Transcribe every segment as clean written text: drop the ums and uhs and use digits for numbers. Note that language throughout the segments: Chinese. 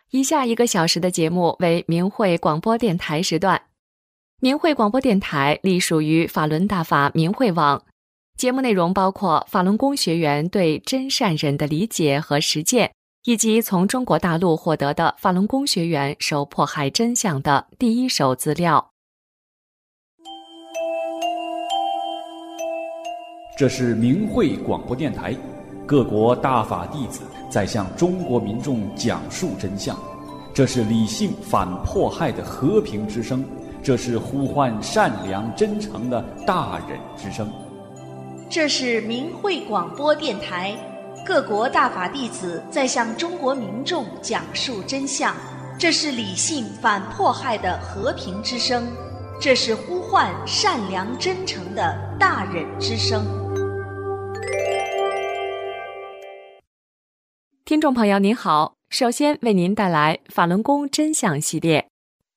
以下1个小时的节目为明慧广播电台时段。明慧广播电台隶属于法轮大法明慧网，节目内容包括法轮功学员对真善忍的理解和实践，以及从中国大陆获得的法轮功学员受迫害真相的第一手资料。 这是明慧广播电台，各国大法弟子在向中国民众讲述真相，这是理性反迫害的和平之声，这是呼唤善良真诚的大忍之声。 这是明慧广播电台，各国大法弟子在向中国民众讲述真相，这是理性反迫害的和平之声，这是呼唤善良真诚的大忍之声。 听众朋友您好，首先为您带来法轮功真相系列。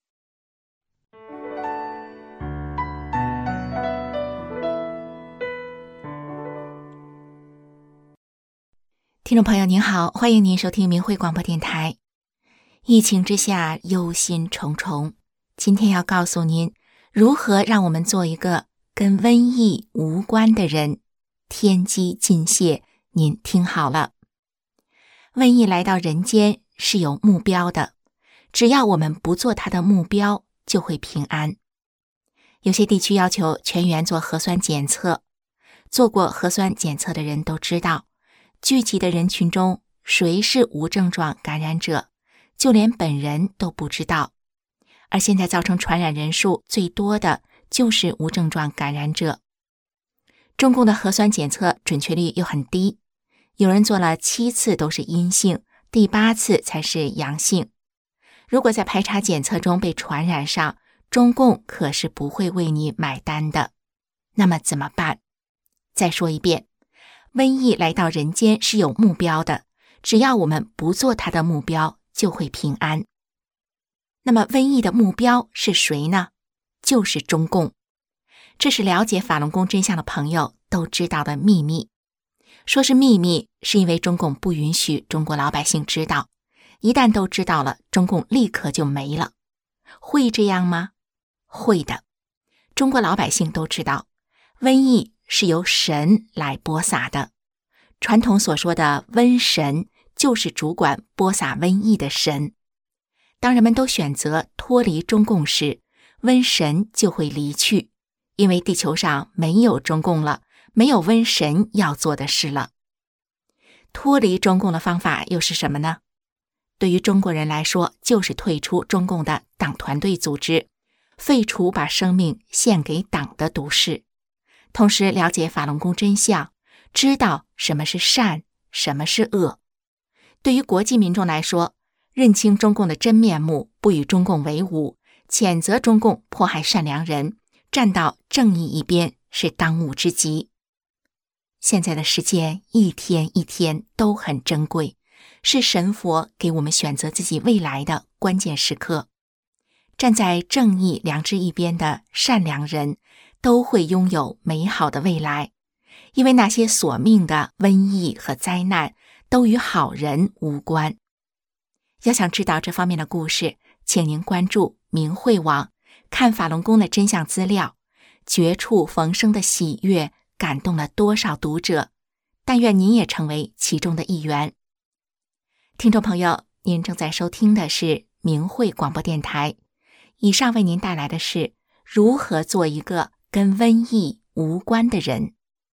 听众朋友您好，欢迎您收听明慧广播电台。疫情之下忧心忡忡，今天要告诉您如何让我们做一个跟瘟疫无关的人。天机尽泄，您听好了。瘟疫来到人间是有目标的，只要我们不做它的目标，就会平安。有些地区要求全员做核酸检测，做过核酸检测的人都知道，聚集的人群中谁是无症状感染者，就连本人都不知道。而现在造成传染人数最多的就是无症状感染者。中共的核酸检测准确率又很低，有人做了7次都是阴性，第8次才是阳性。如果在排查检测中被传染上，中共可是不会为你买单的。那么怎么办？再说一遍，瘟疫来到人间是有目标的，只要我们不做它的目标，就会平安。那么瘟疫的目标是谁呢？就是中共。这是了解法轮功真相的朋友都知道的秘密。说是秘密，是因为中共不允许中国老百姓知道，一旦都知道了，中共立刻就没了。会这样吗？会的。中国老百姓都知道，瘟疫是由神来播撒的。传统所说的瘟神，就是主管播撒瘟疫的神。当人们都选择脱离中共时，瘟神就会离去，因为地球上没有中共了，没有瘟神要做的事了。脱离中共的方法又是什么呢？对于中国人来说，就是退出中共的党团队组织，废除把生命献给党的毒誓，同时了解法轮功真相，知道什么是善，什么是恶。对于国际民众来说，认清中共的真面目，不与中共为伍，谴责中共迫害善良人，站到正义一边，是当务之急。现在的时间一天一天都很珍贵，是神佛给我们选择自己未来的关键时刻。站在正义良知一边的善良人都会拥有美好的未来，因为那些索命的瘟疫和灾难都与好人无关。要想知道这方面的故事，请您关注明慧网，看法轮功的真相资料。绝处逢生的喜悦感动了多少读者，但愿您也成为其中的一员。听众朋友，您正在收听的是明慧广播电台，以上为您带来的是如何做一个跟瘟疫无关的人。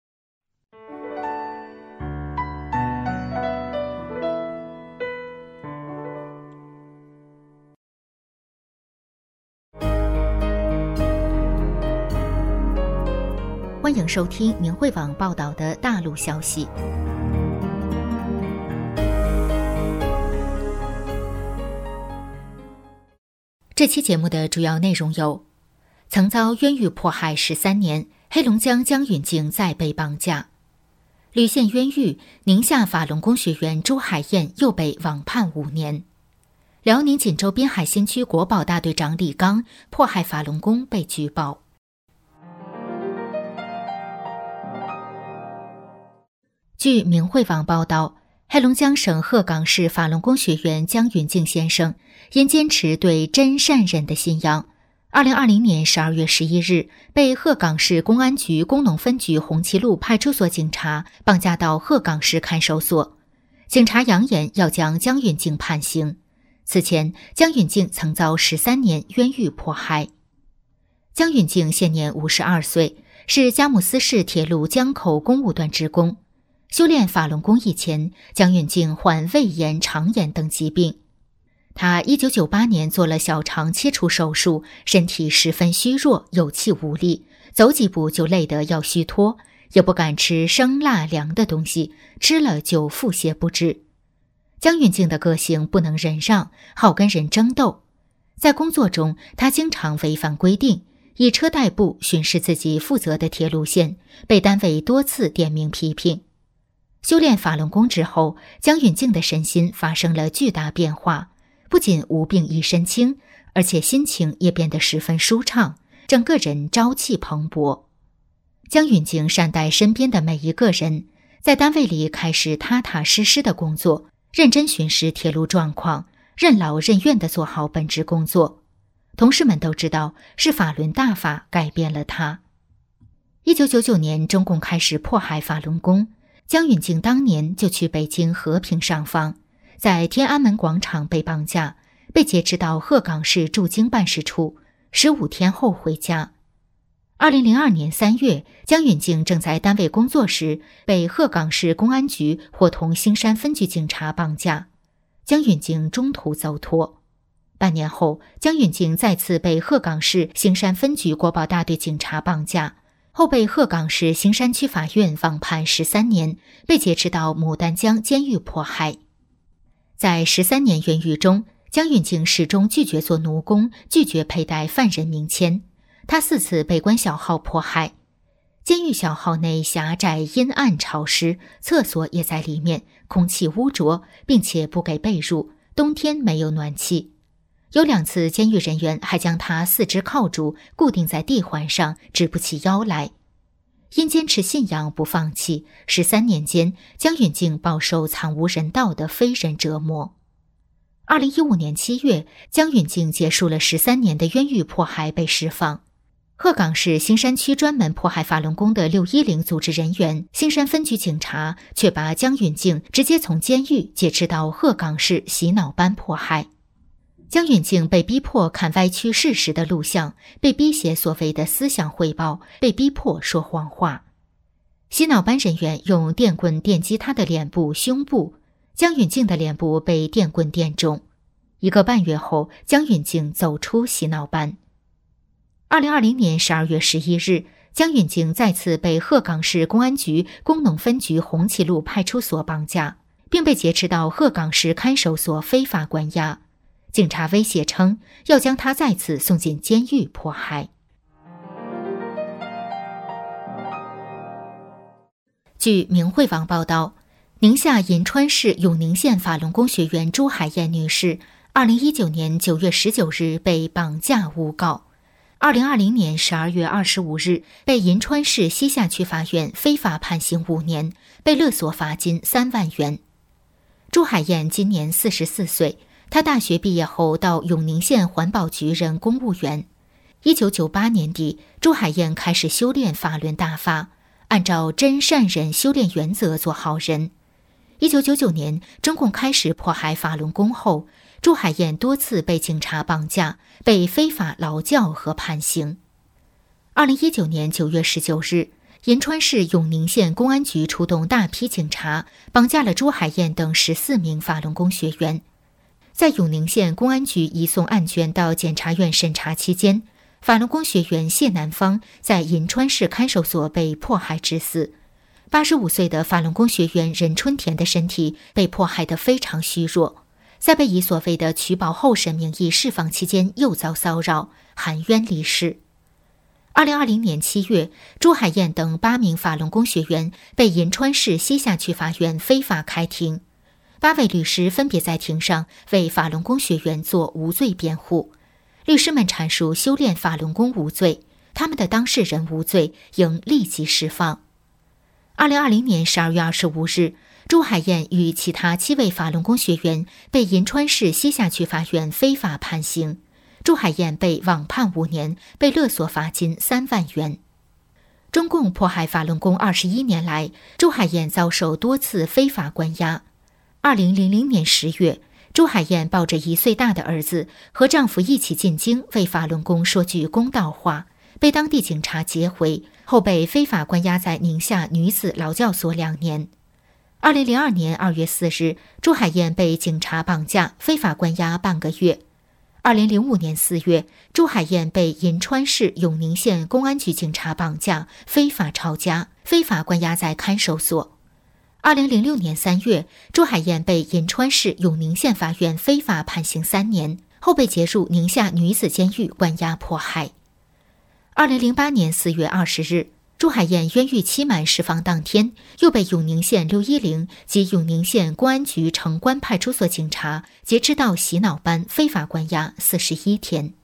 欢迎收听明慧网报道的大陆消息。这期节目的主要内容有：曾遭冤狱迫害13年，黑龙江江允静再被绑架；屡陷冤狱，宁夏法轮功学员朱海燕又被网判5年；辽宁锦州滨海新区国保大队长李刚迫害法轮功被举报。据明慧网报道， 黑龙江省鹤岗市法轮功学员江允静先生因坚持对真善忍的信仰，2020年12月11日被鹤岗市公安局工农分局红旗路派出所警察绑架到鹤岗市看守所。警察扬言要将江允静判刑。此前，江允静曾遭13年冤狱迫害。江允静现年52岁，是佳木斯市铁路江口公务段职工。修炼法轮功以前，江允静患胃炎、肠炎等疾病。他1998年做了小肠切除手术，身体十分虚弱，有气无力，走几步就累得要虚脱，也不敢吃生辣凉的东西，吃了就腹泻不止。江允静的个性不能忍让，好跟人争斗。在工作中，他经常违反规定，以车代步巡视自己负责的铁路线，被单位多次点名批评。修炼法轮功之后，江允静的身心发生了巨大变化，不仅无病一身轻，而且心情也变得十分舒畅，整个人朝气蓬勃。江允静善待身边的每一个人，在单位里开始踏踏实实的工作，认真巡视铁路状况，任劳任怨地做好本职工作。同事们都知道，是法轮大法改变了他。1999年，中共开始迫害法轮功，江允静当年就去北京和平上访，在天安门广场被绑架，被劫持到鹤岗市驻京办事处，15天后回家。2002年3月，江允静正在单位工作时，被鹤岗市公安局伙同兴山分局警察绑架，江允静中途走脱。半年后，江允静再次被鹤岗市兴山分局国保大队警察绑架，后被鹤岗市兴山区法院网判13年，被劫持到牡丹江监狱迫害。在13年冤狱中，江允静始终拒绝做奴工，拒绝佩戴犯人名签。他4次被关小号迫害。监狱小号内狭窄、阴暗、潮湿，厕所也在里面，空气污浊，并且不给被褥，冬天没有暖气。有2次，监狱人员还将他4肢铐住，固定在地环上，直不起腰来。因坚持信仰不放弃，13年间，江允静饱受惨无人道的非人折磨。2015年7月，江允静结束了13年的冤狱迫害，被释放。鹤岗市兴山区专门迫害法轮功的610组织人员、兴山分局警察却把江允静直接从监狱劫持到鹤岗市洗脑班迫害。江允静被逼迫看歪曲事实的录像，被逼写所谓的思想汇报，被逼迫说谎话。洗脑班人员用电棍电击他的脸部、胸部，江允静的脸部被电棍电中。1个半月后，江允静走出洗脑班。2020年12月11日，江允静再次被鹤岗市公安局工农分局红旗路派出所绑架，并被劫持到鹤岗市看守所非法关押。警察威胁称要将他再次送进监狱迫害。据明慧网报道，宁夏银川市永宁县法轮功学员朱海燕女士2019年9月19日被绑架诬告，2020年12月25日被银川市西夏区法院非法判刑5年，被勒索罚金3万元。朱海燕今年44岁，她大学毕业后到永宁县环保局任公务员。1998年底，朱海燕开始修炼法轮大法，按照真善忍修炼原则做好人。1999年，中共开始迫害法轮功后，朱海燕多次被警察绑架，被非法劳教和判刑。2019年9月19日，银川市永宁县公安局出动大批警察，绑架了朱海燕等14名法轮功学员。在永宁县公安局移送案卷到检察院审查期间，法轮功学员谢南方在银川市看守所被迫害致死。85岁的法轮功学员任春田的身体被迫害得非常虚弱，在被以所谓的取保候审名义释放期间又遭骚扰，含冤离世。2020年7月，朱海燕等8名法轮功学员被银川市西夏区法院非法开庭。8位律师分别在庭上为法轮功学员做无罪辩护。律师们阐述修炼法轮功无罪，他们的当事人无罪，应立即释放。2020年12月25日， 朱海燕与其他7位法轮功学员被银川市西夏区法院非法判刑，朱海燕被网判5年，被勒索罚金3万元。中共迫害法轮功21年来，朱海燕遭受多次非法关押。2000年10月，朱海燕抱着1岁大的儿子和丈夫一起进京为法轮功说句公道话，被当地警察截回，后被非法关押在宁夏女子劳教所2年。2002年2月4日，朱海燕被警察绑架，非法关押半个月。2005年4月，朱海燕被银川市永宁县公安局警察绑架，非法抄家，非法关押在看守所。2006年3月，朱海燕被银川市永宁县法院非法判刑3年，后被劫入宁夏女子监狱关押迫害。2008年4月20日，朱海燕冤狱期满释放当天，又被永宁县610及永宁县公安局城关派出所警察劫持到洗脑班非法关押41天。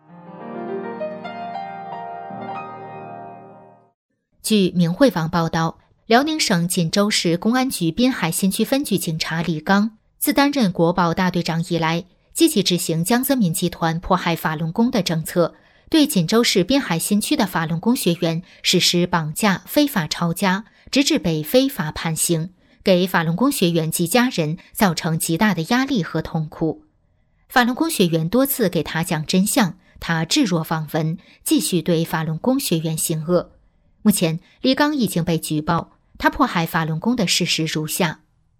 据明慧网报道，辽宁省锦州市公安局滨海新区分局警察李刚，自担任国保大队长以来，积极执行江泽民集团迫害法轮功的政策，对锦州市滨海新区的法轮功学员实施绑架、非法抄家，直至被非法判刑，给法轮功学员及家人造成极大的压力和痛苦。法轮功学员多次给他讲真相，他置若罔闻，继续对法轮功学员行恶。目前，李刚已经被举报，他迫害法轮功的事实如下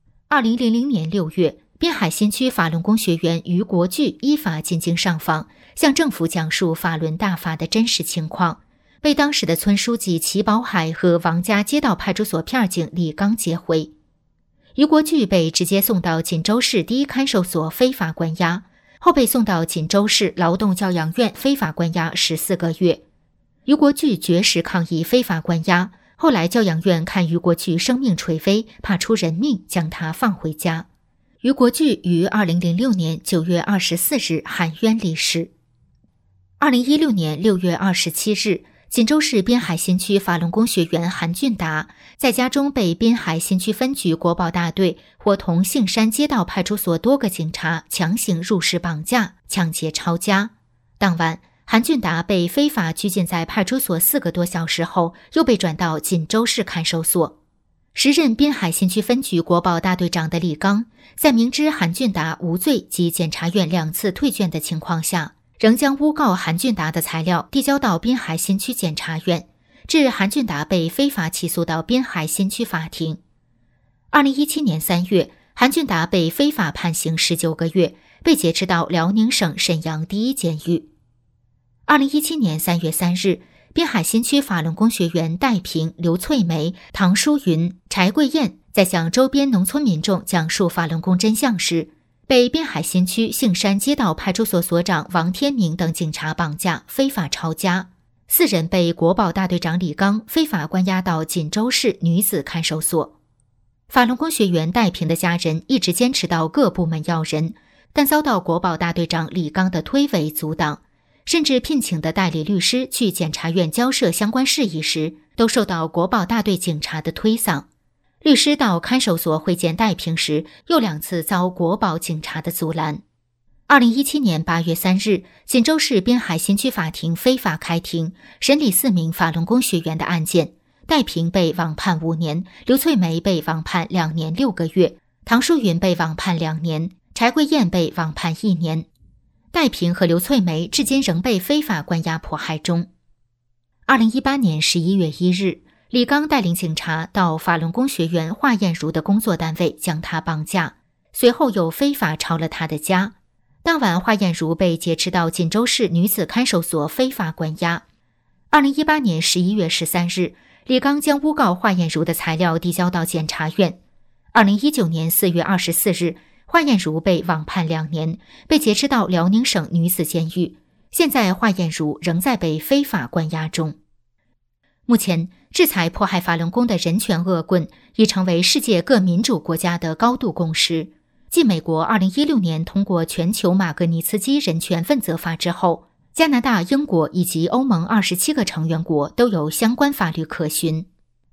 ：2000年6月，滨海新区法轮功学员于国巨依法进京上访，向政府讲述法轮大法的真实情况，被当时的村书记齐宝海和王家街道派出所片警李刚截回。于国巨被直接送到锦州市第一看守所非法关押，后被送到锦州市劳动教养院非法关押14个月。于国巨绝食抗议非法关押，后来教养院看于国巨生命垂危，怕出人命，将他放回家。于国巨于2006年9月24日含冤离世。2016年6月27日，锦州市滨海新区法轮功学员韩俊达在家中被滨海新区分局国保大队伙同杏山街道派出所多个警察强行入室绑架、抢劫抄家。当晚，韩俊达被非法拘禁在派出所4个多小时后，又被转到锦州市看守所。时任滨海新区分局国保大队长的李刚，在明知韩俊达无罪及检察院2次退卷的情况下，仍将诬告韩俊达的材料递交到滨海新区检察院，致韩俊达被非法起诉到滨海新区法庭。2017年3月，韩俊达被非法判刑19个月，被劫持到辽宁省沈阳第一监狱。2017年3月3日，滨海新区法轮功学员戴平、刘翠梅、唐淑云、柴桂燕在向周边农村民众讲述法轮功真相时，被滨海新区杏山街道派出所所长王天明等警察绑架、非法抄家。4人被国保大队长李刚非法关押到锦州市女子看守所。法轮功学员戴平的家人一直坚持到各部门要人，但遭到国保大队长李刚的推诿阻挡，甚至聘请的代理律师去检察院交涉相关事宜时，都受到国保大队警察的推搡。律师到看守所会见戴平时，又2次遭国保警察的阻拦。2017年8月3日，锦州市滨海新区法庭非法开庭，审理4名法轮功学员的案件。戴平被网判5年，刘翠梅被网判2年6个月，唐淑云被网判2年，柴桂燕被网判1年。戴平和刘翠梅至今仍被非法关押迫害中。2018年11月1日，李刚带领警察到法轮功学员华艳茹的工作单位将他绑架，随后又非法抄了他的家。当晚，华艳茹被劫持到锦州市女子看守所非法关押。2018年11月13日，李刚将诬告华艳茹的材料递交到检察院。2019年4月24日，华艳茹被网判2年，被劫持到辽宁省女子监狱。现在华艳茹仍在被非法关押中。目前，制裁迫害法轮功的人权恶棍已成为世界各民主国家的高度共识。继美国2016年通过全球马格尼茨基人权问责法之后，加拿大、英国以及欧盟27个成员国都有相关法律可循。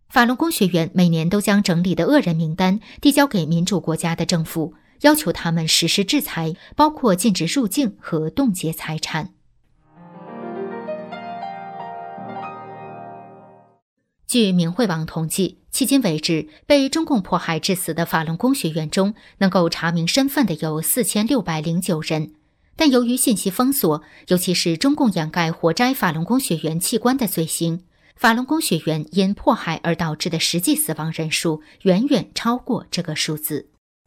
法轮功学员每年都将整理的恶人名单递交给民主国家的政府，要求他们实施制裁，包括禁止入境和冻结财产。据明慧网统计，迄今为止，被中共迫害致死的法轮功学员中，能够查明身份的有4609人。但由于信息封锁，尤其是中共掩盖活摘法轮功学员器官的罪行，法轮功学员因迫害而导致的实际死亡人数远远超过这个数字。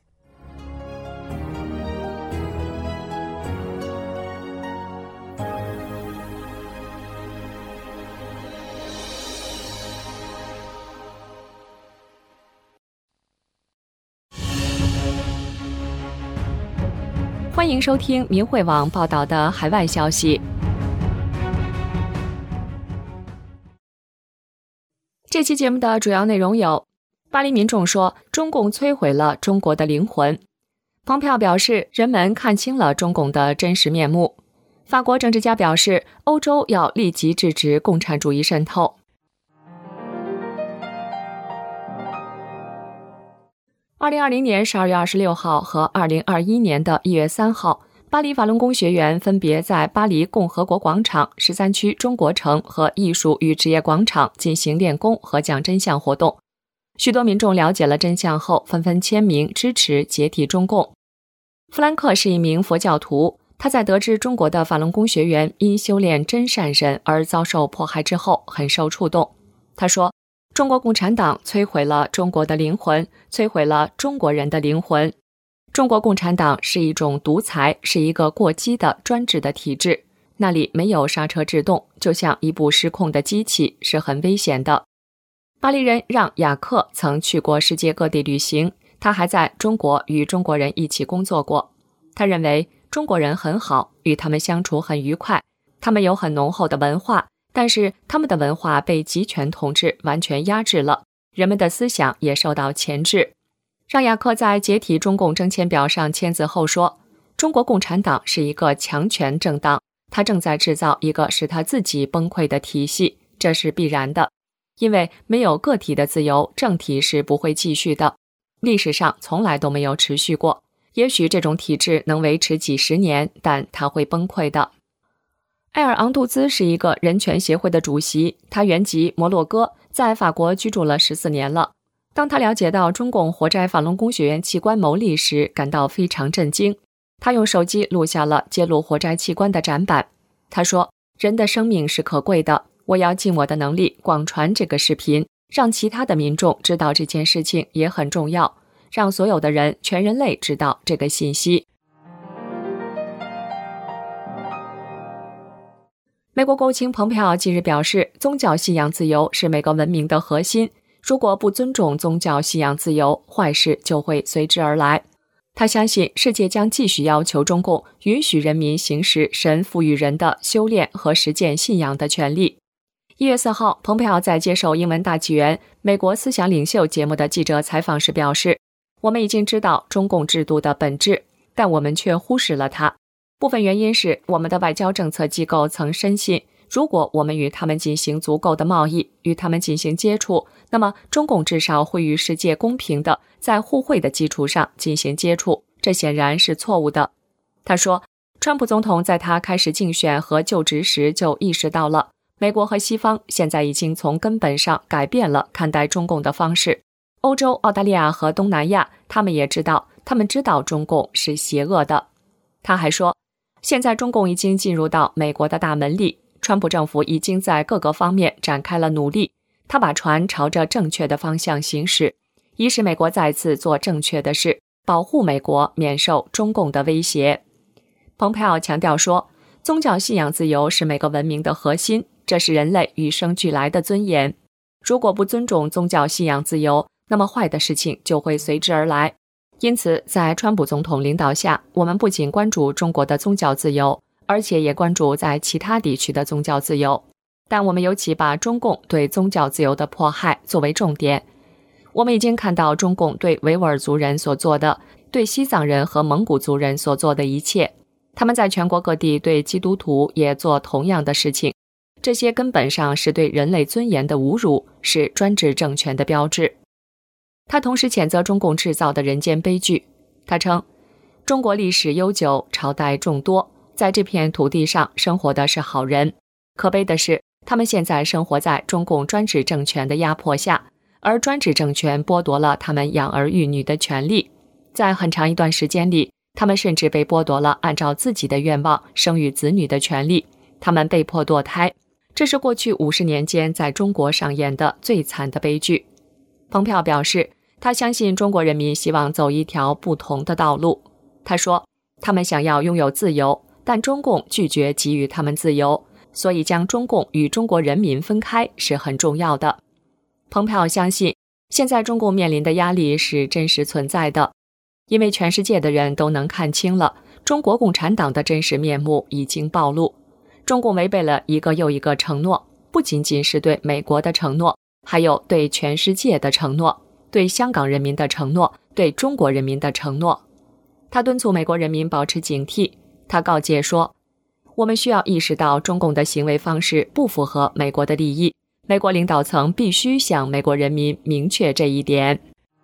欢迎收听明慧网报道的海外消息。这期节目的主要内容有：巴黎民众说中共摧毁了中国的灵魂；蓬佩奥表示人们看清了中共的真实面目；法国政治家表示欧洲要立即制止共产主义渗透。2020年12月26号和2021年的1月3号，巴黎法轮功学员分别在巴黎共和国广场、13区中国城和艺术与职业广场进行练功和讲真相活动。许多民众了解了真相后，纷纷签名支持解体中共。弗兰克是一名佛教徒，他在得知中国的法轮功学员因修炼真善忍而遭受迫害之后，很受触动。他说，中国共产党摧毁了中国的灵魂，摧毁了中国人的灵魂。中国共产党是一种独裁，是一个过激的专制的体制，那里没有刹车制动，就像一部失控的机器，是很危险的。巴黎人让雅克曾去过世界各地旅行，他还在中国与中国人一起工作过。他认为中国人很好，与他们相处很愉快，他们有很浓厚的文化，但是他们的文化被集权统治完全压制了，人们的思想也受到钳制。让雅克在解体中共征签表上签字后说，中国共产党是一个强权政党，他正在制造一个使他自己崩溃的体系，这是必然的，因为没有个体的自由，政体是不会继续的，历史上从来都没有持续过，也许这种体制能维持几十年，但它会崩溃的。埃尔昂杜兹是一个人权协会的主席，他原籍摩洛哥，在法国居住了14年了。当他了解到中共活摘法轮功学员器官牟利时，感到非常震惊。他用手机录下了揭露活摘器官的展板。他说，人的生命是可贵的，我要尽我的能力广传这个视频，让其他的民众知道这件事情也很重要，让所有的人，全人类知道这个信息。美国国务卿蓬佩奥近日表示，宗教信仰自由是每个文明的核心，如果不尊重宗教信仰自由，坏事就会随之而来。他相信世界将继续要求中共允许人民行使神赋予人的修炼和实践信仰的权利。1月4号，蓬佩奥在接受英文大纪元美国思想领袖节目的记者采访时表示，我们已经知道中共制度的本质，但我们却忽视了它。部分原因是我们的外交政策机构曾深信，如果我们与他们进行足够的贸易，与他们进行接触，那么中共至少会与世界公平的在互惠的基础上进行接触，这显然是错误的。他说，川普总统在他开始竞选和就职时就意识到了，美国和西方现在已经从根本上改变了看待中共的方式。欧洲、澳大利亚和东南亚，他们也知道中共是邪恶的。他还说，现在中共已经进入到美国的大门里，川普政府已经在各个方面展开了努力，他把船朝着正确的方向行驶，以使美国再次做正确的事，保护美国免受中共的威胁。蓬佩奥强调说，宗教信仰自由是每个文明的核心，这是人类与生俱来的尊严。如果不尊重宗教信仰自由，那么坏的事情就会随之而来。因此，在川普总统领导下，我们不仅关注中国的宗教自由，而且也关注在其他地区的宗教自由。但我们尤其把中共对宗教自由的迫害作为重点。我们已经看到中共对维吾尔族人所做的，对西藏人和蒙古族人所做的一切。他们在全国各地对基督徒也做同样的事情。 这些根本上是对人类尊严的侮辱，是专制政权的标志。他同时谴责中共制造的人间悲剧。他称，中国历史悠久，朝代众多，在这片土地上生活的是好人，可悲的是，他们现在生活在中共专制政权的压迫下，而专制政权剥夺了他们养儿育女的权利。在很长一段时间里，他们甚至被剥夺了按照自己的愿望生育子女的权利，他们被迫堕胎。这是过去50年间在中国上演的最惨的悲剧。蓬佩奥表示，他相信中国人民希望走一条不同的道路。他说，他们想要拥有自由，但中共拒绝给予他们自由，所以将中共与中国人民分开是很重要的。蓬佩奥相信，现在中共面临的压力是真实存在的，因为全世界的人都能看清了，中国共产党的真实面目已经暴露。中共违背了一个又一个承诺，不仅仅是对美国的承诺，还有对全世界的承诺，对香港人民的承诺，对中国人民的承诺。他敦促美国人民保持警惕。他告诫说，我们需要意识到中共的行为方式不符合美国的利益，美国领导层必须向美国人民明确这一点。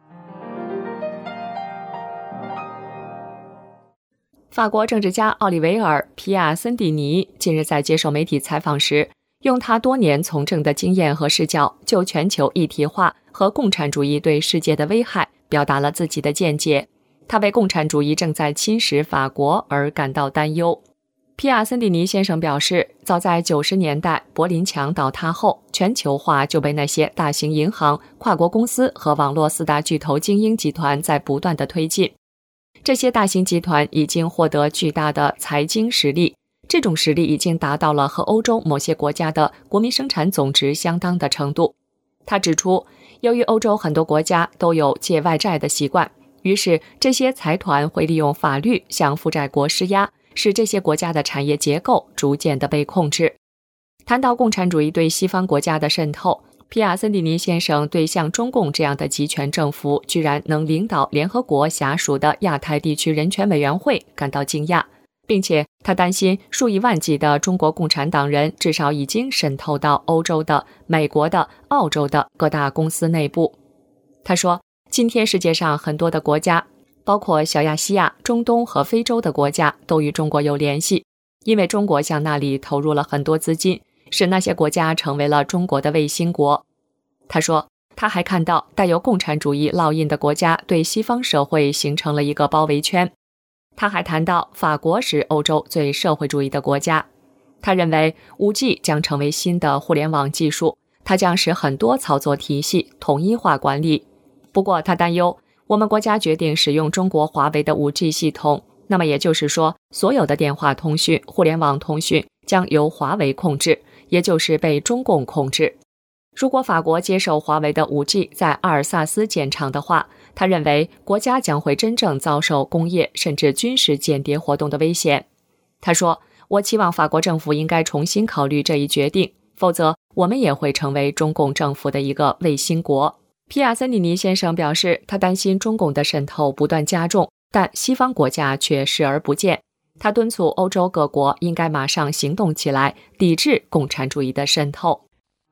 法国政治家奥利维尔·皮亚森蒂尼近日在接受媒体采访时，用他多年从政的经验和视角，就全球一体化和共产主义对世界的危害表达了自己的见解。他为共产主义正在侵蚀法国而感到担忧。皮亚森蒂尼先生表示，早在90年代柏林墙倒塌后，全球化就被那些大型银行、跨国公司和网络4大巨头精英集团在不断地推进。这些大型集团已经获得巨大的财经实力，这种实力已经达到了和欧洲某些国家的国民生产总值相当的程度。他指出，由于欧洲很多国家都有借外债的习惯，于是这些财团会利用法律向负债国施压，使这些国家的产业结构逐渐地被控制。谈到共产主义对西方国家的渗透，皮亚森蒂尼先生对像中共这样的集权政府居然能领导联合国辖属的亚太地区人权委员会感到惊讶，并且他担心数以万计的中国共产党人至少已经渗透到欧洲的、美国的、澳洲的各大公司内部。他说，今天世界上很多的国家，包括小亚细亚、中东和非洲的国家，都与中国有联系，因为中国向那里投入了很多资金，使那些国家成为了中国的卫星国。他说，他还看到带有共产主义烙印的国家对西方社会形成了一个包围圈。他还谈到法国是欧洲最社会主义的国家。他认为 5G 将成为新的互联网技术，它将使很多操作体系统一化管理。不过他担忧，我们国家决定使用中国华为的 5G 系统，那么也就是说，所有的电话通讯、互联网通讯将由华为控制，也就是被中共控制。如果法国接受华为的 5G 在阿尔萨斯建厂的话，他认为国家将会真正遭受工业甚至军事间谍活动的危险。他说，我期望法国政府应该重新考虑这一决定，否则我们也会成为中共政府的一个卫星国。皮亚森蒂尼先生表示，他担心中共的渗透不断加重，但西方国家却视而不见。他敦促欧洲各国应该马上行动起来，抵制共产主义的渗透。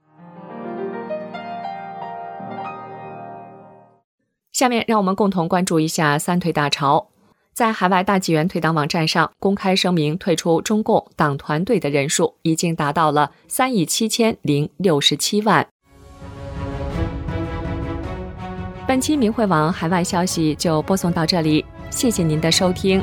下面让我们共同关注一下三退大潮。在海外大纪元退党网站上公开声明退出中共党团队的人数已经达到了37067万。本期明慧网海外消息就播送到这里，谢谢您的收听。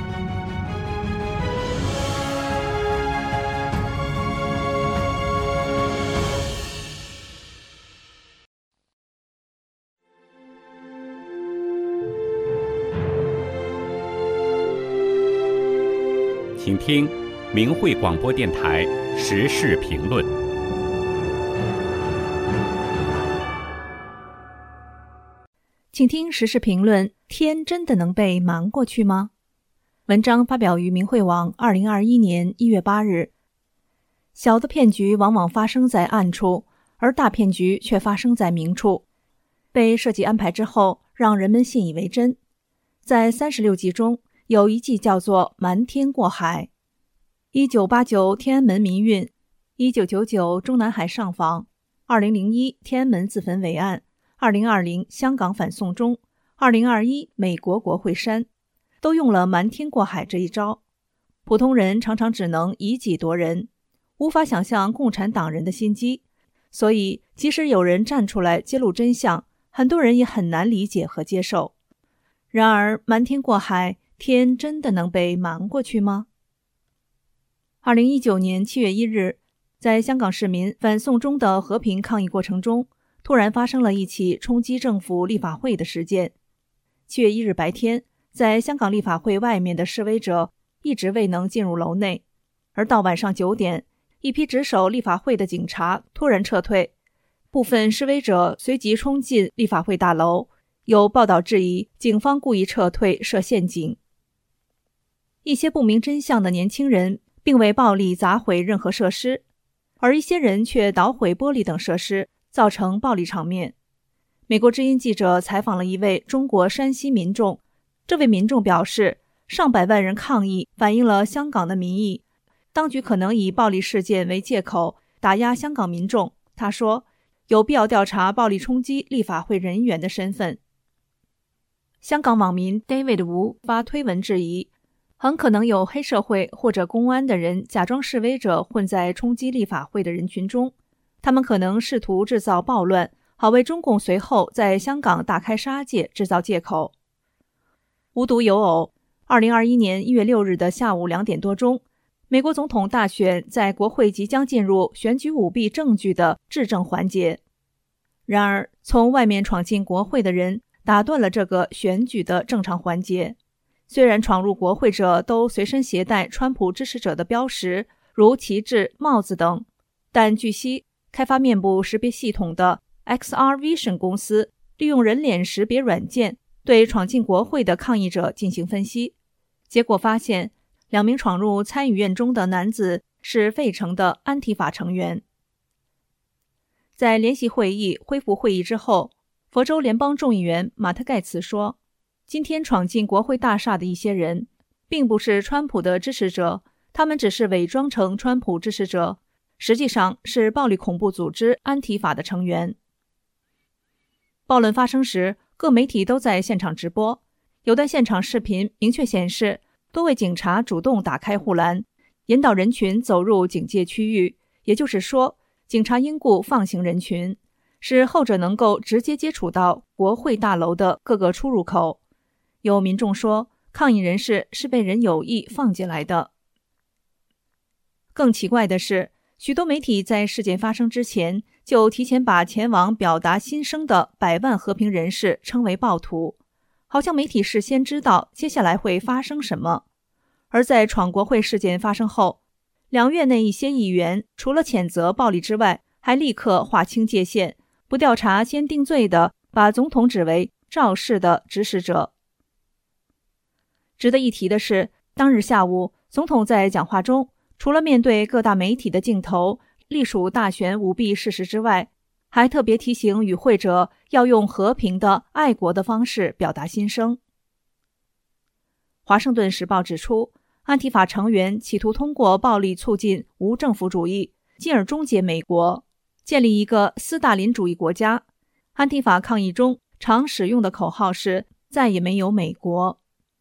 请听明慧广播电台时事评论。 请听时事评论：天真的能被瞒过去吗？文章发表于明慧网2021年1月8日。小的骗局往往发生在暗处，而大骗局却发生在明处。被设计安排之后，让人们信以为真。在36计中，有一计叫做瞒天过海。1989天安门民运， 1999中南海上访，2001天安门自焚伟案，2020香港反送中，2021美国国会山，都用了瞒天过海这一招。普通人常常只能以己夺人，无法想象共产党人的心机，所以即使有人站出来揭露真相，很多人也很难理解和接受。然而瞒天过海，天真的能被瞒过去吗？2019年7月1日，在香港市民反送中的和平抗议过程中，突然发生了一起冲击政府立法会的事件。7月1日白天，在香港立法会外面的示威者一直未能进入楼内，而到晚上9点，一批值守立法会的警察突然撤退，部分示威者随即冲进立法会大楼，有报道质疑警方故意撤退设陷阱。一些不明真相的年轻人并未暴力砸毁任何设施，而一些人却捣毁玻璃等设施，造成暴力场面。美国之音记者采访了一位中国山西民众，这位民众表示，上百万人抗议反映了香港的民意，当局可能以暴力事件为借口打压香港民众。他说，有必要调查暴力冲击立法会人员的身份。香港网民 David Wu 发推文质疑，很可能有黑社会或者公安的人假装示威者混在冲击立法会的人群中，他们可能试图制造暴乱，好为中共随后在香港大开杀戒制造借口。无独有偶，2021年1月6日的下午2点多钟，美国总统大选在国会即将进入选举舞弊证据的质证环节。然而，从外面闯进国会的人打断了这个选举的正常环节。虽然闯入国会者都随身携带川普支持者的标识，如旗帜、帽子等，但据悉，开发面部识别系统的 XR Vision 公司利用人脸识别软件对闯进国会的抗议者进行分析，结果发现2名闯入参议院中的男子是费城的安提法成员。在联席会议恢复会议之后，佛州联邦众议员马特盖茨说，今天闯进国会大厦的一些人并不是川普的支持者，他们只是伪装成川普支持者，实际上是暴力恐怖组织安提法的成员。暴乱发生时，各媒体都在现场直播，有段现场视频明确显示，多位警察主动打开护栏，引导人群走入警戒区域，也就是说，警察因故放行人群，使后者能够直接接触到国会大楼的各个出入口。有民众说，抗议人士是被人有意放进来的。更奇怪的是，许多媒体在事件发生之前就提前把前往表达心声的100万和平人士称为暴徒，好像媒体事先知道接下来会发生什么。而在闯国会事件发生后，2院内一些议员除了谴责暴力之外，还立刻划清界限，不调查先定罪的，把总统指为肇事的指使者。值得一提的是，当日下午，总统在讲话中除了面对各大媒体的镜头隶属大选舞弊事实之外，还特别提醒与会者要用和平的爱国的方式表达心声。华盛顿时报指出，安提法成员企图通过暴力促进无政府主义，进而终结美国，建立一个斯大林主义国家。安提法抗议中常使用的口号是再也没有美国。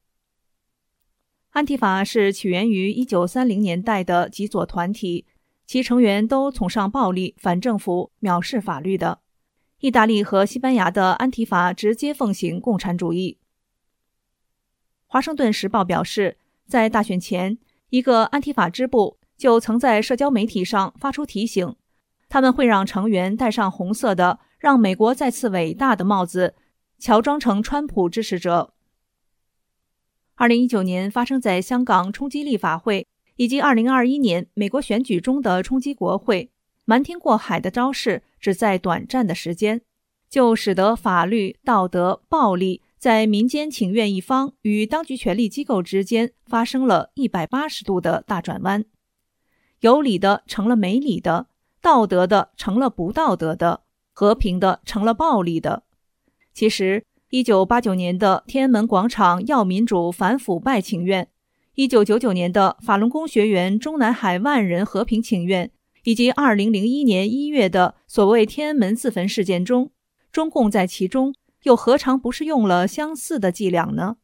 安提法是起源于1930年代的极左团体，其成员都崇尚暴力、反政府、藐视法律的。意大利和西班牙的安提法直接奉行共产主义。华盛顿时报表示，在大选前，一个安提法支部就曾在社交媒体上发出提醒，他们会让成员戴上红色的“让美国再次伟大”的帽子，乔装成川普支持者。2019年发生在香港冲击立法会，以及2021年美国选举中的冲击国会，瞒天过海的招式只在短暂的时间，就使得法律、道德、暴力在民间请愿一方与当局权力机构之间发生了180度的大转弯。有理的成了没理的，道德的成了不道德的，和平的成了暴力的。其实1989年的天安门广场要民主反腐败请愿，1999年的法轮功学员中南海万人和平请愿， 以及2001年1月的所谓天安门自焚事件中，中共在其中又何尝不是用了相似的伎俩呢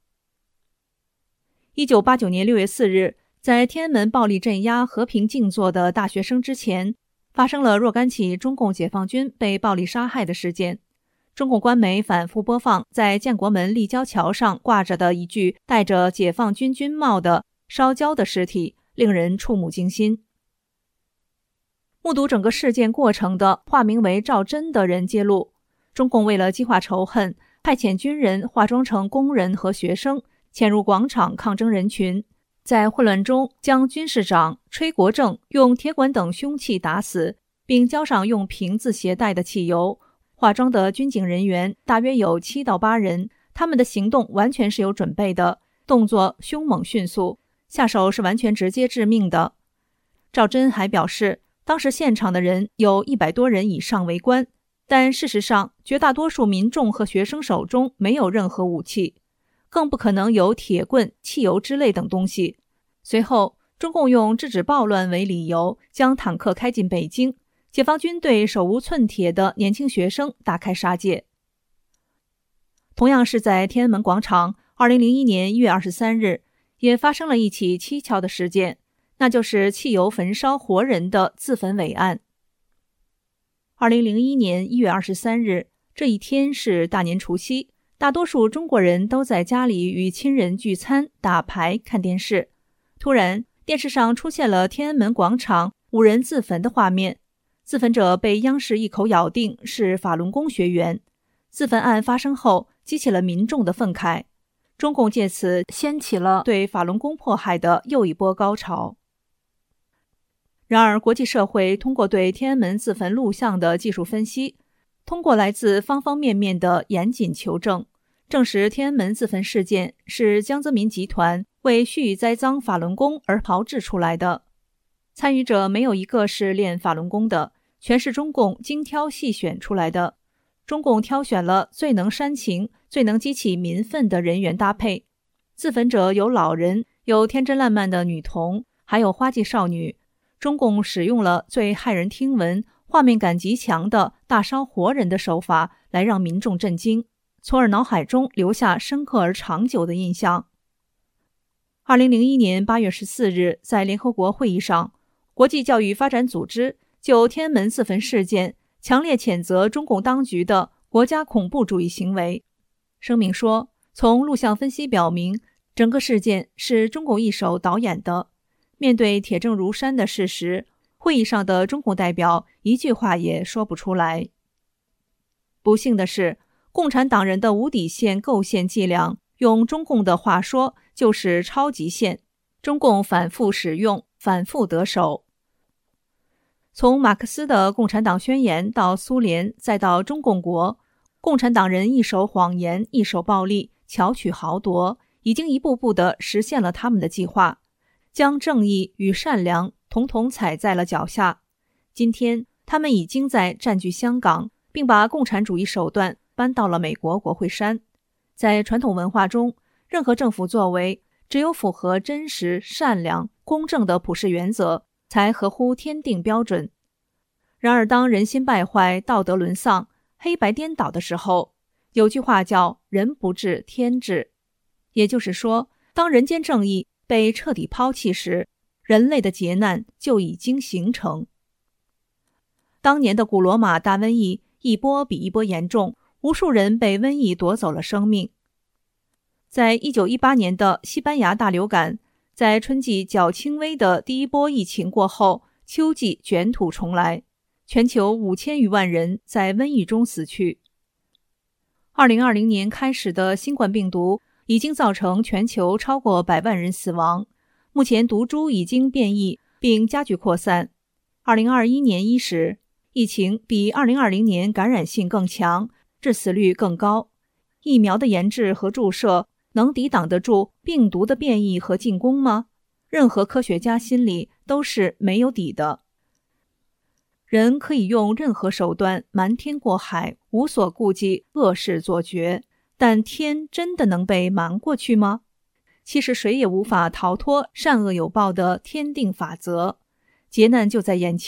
？1989年6月4日，在天安门暴力镇压和平静坐的大学生之前，发生了若干起中共解放军被暴力杀害的事件。中共官媒反复播放在建国门立交桥上挂着的一具戴着解放军军帽的烧焦的尸体，令人触目惊心。目睹整个事件过程的化名为赵真的人揭露，中共为了激化仇恨，派遣军人化妆成工人和学生潜入广场抗争人群，在混乱中将军事长崔国正用铁管等凶器打死，并浇上用瓶子携带的汽油。化妆的军警人员大约有7到8人，他们的行动完全是有准备的，动作凶猛迅速，下手是完全直接致命的。赵真还表示，当时现场的人有100多人以上围观，但事实上绝大多数民众和学生手中没有任何武器，更不可能有铁棍、汽油之类等东西。随后，中共用制止暴乱为理由，将坦克开进北京，解放军对手无寸铁的年轻学生大开杀戒。同样是在天安门广场，2001年1月23日，也发生了一起蹊跷的事件，那就是汽油焚烧活人的自焚伪案。2001年1月23日，这一天是大年除夕，大多数中国人都在家里与亲人聚餐、打牌、看电视。突然，电视上出现了天安门广场5人自焚的画面。自焚者被央视一口咬定是法轮功学员。自焚案发生后，激起了民众的愤慨，中共借此掀起了对法轮功迫害的又一波高潮。然而，国际社会通过对天安门自焚录像的技术分析，通过来自方方面面的严谨求证，证实天安门自焚事件是江泽民集团为蓄意栽赃法轮功而炮制出来的。参与者没有一个是练法轮功的，全是中共精挑细选出来的。中共挑选了最能煽情、最能激起民愤的人员搭配。自焚者有老人，有天真烂漫的女童，还有花季少女。中共使用了最骇人听闻、画面感极强的大烧活人的手法来让民众震惊，从而脑海中留下深刻而长久的印象。2001年8月14日，在联合国会议上，国际教育发展组织就天安门自焚事件强烈谴责中共当局的国家恐怖主义行为。声明说，从录像分析表明，整个事件是中共一手导演的。面对铁证如山的事实，会议上的中共代表一句话也说不出来。不幸的是，共产党人的无底线构陷伎俩，用中共的话说就是超级线，中共反复使用，反复得手。从马克思的《共产党宣言》到苏联，再到中共国，共产党人一手谎言，一手暴力，巧取豪夺，已经一步步地实现了他们的计划，将正义与善良统统踩在了脚下。今天，他们已经在占据香港，并把共产主义手段搬到了美国国会山。在传统文化中，任何政府作为，只有符合真实、善良、公正的普世原则，才合乎天定标准。然而，当人心败坏、道德沦丧、黑白颠倒的时候，有句话叫人不治天治。也就是说，当人间正义被彻底抛弃时，人类的劫难就已经形成。当年的古罗马大瘟疫一波比一波严重，无数人被瘟疫夺走了生命。在1918年的西班牙大流感，在春季较轻微的第一波疫情过后，秋季卷土重来，全球5000余万人在瘟疫中死去。2020年开始的新冠病毒已经造成全球超过100万人死亡，目前毒株已经变异并加剧扩散。2021年伊始，疫情比2020年感染性更强，致死率更高。疫苗的研制和注射能抵挡得住病毒的变异和进攻吗？任何科学家心里都是没有底的。人可以用任何手段瞒天过海，无所顾忌，恶事做绝，但天真的能被瞒过去吗？其实谁也无法逃脱善恶有报的天定法则，劫难就在眼前，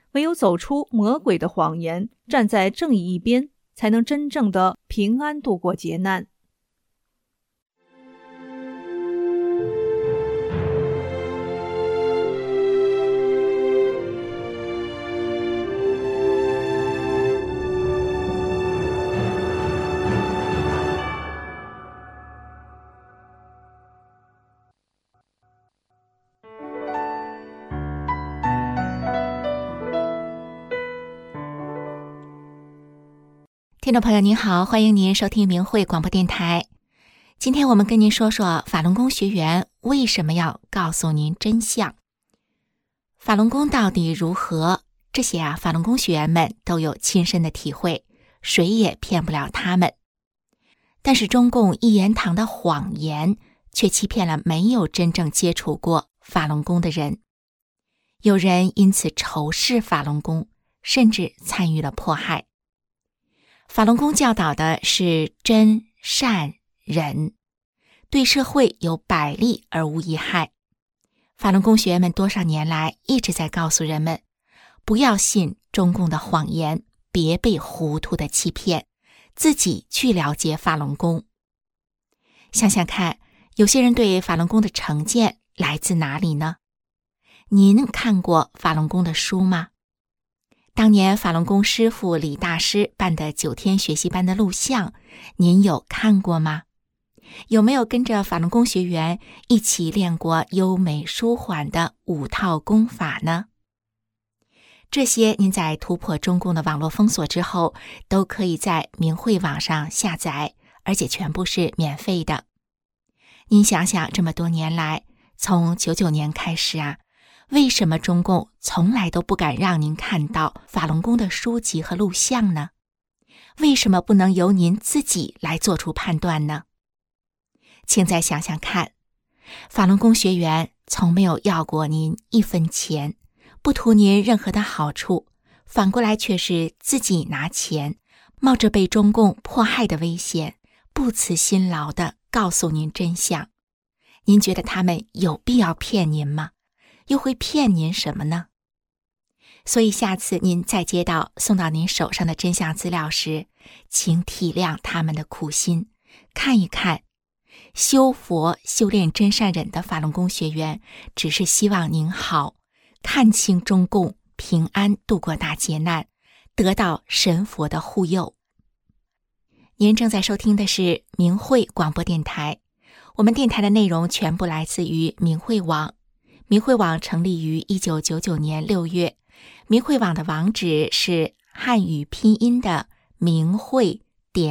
唯有走出魔鬼的谎言，站在正义一边，才能真正的平安度过劫难。 听众朋友您好，欢迎您收听明慧广播电台。今天我们跟您说说法轮功学员为什么要告诉您真相。法轮功到底如何？这些法轮功学员们都有亲身的体会，谁也骗不了他们。但是中共一言堂的谎言却欺骗了没有真正接触过法轮功的人。有人因此仇视法轮功，甚至参与了迫害。法轮功教导的是真善忍，对社会有百利而无一害。法轮功学员们多少年来一直在告诉人们，不要信中共的谎言，别被糊涂的欺骗，自己去了解法轮功。想想看，有些人对法轮功的成见来自哪里呢？您看过法轮功的书吗？当年法轮功师父李大师办的9天学习班的录像，您有看过吗？有没有跟着法轮功学员一起练过优美舒缓的5套功法呢？这些您在突破中共的网络封锁之后，都可以在明慧网上下载，而且全部是免费的。您想想，这么多年来，从99年开始为什么中共从来都不敢让您看到法轮功的书籍和录像呢？为什么不能由您自己来做出判断呢？请再想想看，法轮功学员从没有要过您1分钱，不图您任何的好处，反过来却是自己拿钱，冒着被中共迫害的危险，不辞辛劳地告诉您真相。您觉得他们有必要骗您吗？又会骗您什么呢？所以下次您再接到送到您手上的真相资料时，请体谅他们的苦心，看一看修佛修炼真善忍的法轮功学员只是希望您好，看清中共，平安度过大劫难，得到神佛的护佑。您正在收听的是明慧广播电台，我们电台的内容全部来自于明慧网。明慧网成立于1999年6月，明慧网的网址是汉语拼音的明慧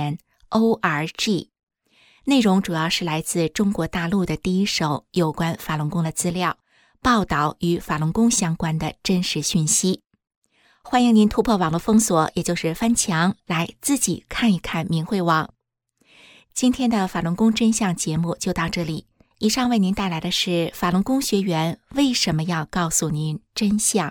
.org， 内容主要是来自中国大陆的第一手有关法轮功的资料，报道与法轮功相关的真实讯息。欢迎您突破网络封锁，也就是翻墙，来自己看一看明慧网。今天的法轮功真相节目就到这里。以上为您带来的是法轮功学员为什么要告诉您真相。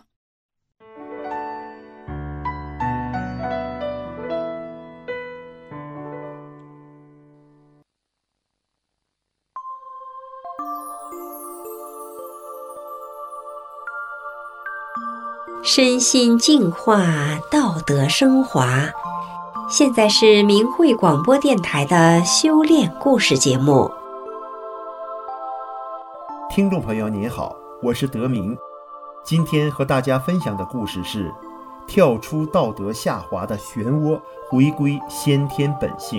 身心净化，道德升华。现在是明慧广播电台的修炼故事节目。 听众朋友您好，我是德明。今天和大家分享的故事是跳出道德下滑的漩涡，回归先天本性。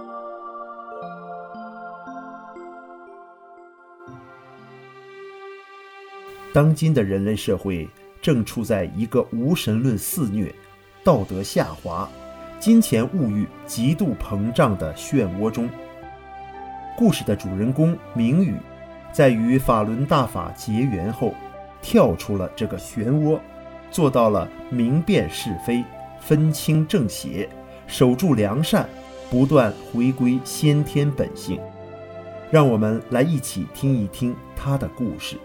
当今的人类社会正处在一个无神论肆虐、道德下滑、金钱物欲极度膨胀的漩涡中。故事的主人公明宇在与法轮大法结缘后，跳出了这个漩涡，做到了明辨是非，分清正邪，守住良善，不断回归先天本性。让我们来一起听一听他的故事。